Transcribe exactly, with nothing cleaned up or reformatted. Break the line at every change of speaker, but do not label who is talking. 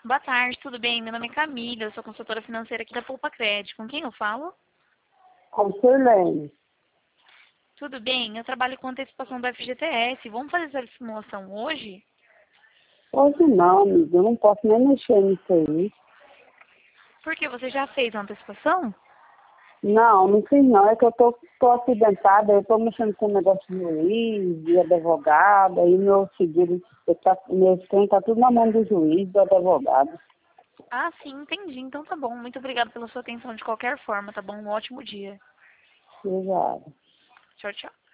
Boa tarde, tudo bem? Meu nome é Camila, eu sou consultora financeira aqui da Poupa Crédito. Com quem eu falo?
Com Sirlene.
Tudo bem, eu trabalho com antecipação do F G T S. Vamos fazer essa simulação hoje?
Hoje não, amiga. Eu não posso nem mexer nisso aí.
Porque você já fez a antecipação?
Não, não fiz não. É que eu tô, tô acidentada, eu tô mexendo com o negócio de juiz, de advogado, aí meu seguro, eu tá, meu trem tá tudo na mão do juiz, do advogado.
Ah, sim, entendi. Então tá bom. Muito obrigada pela sua atenção de qualquer forma, tá bom? Um ótimo dia.
Obrigada.
Tchau, tchau.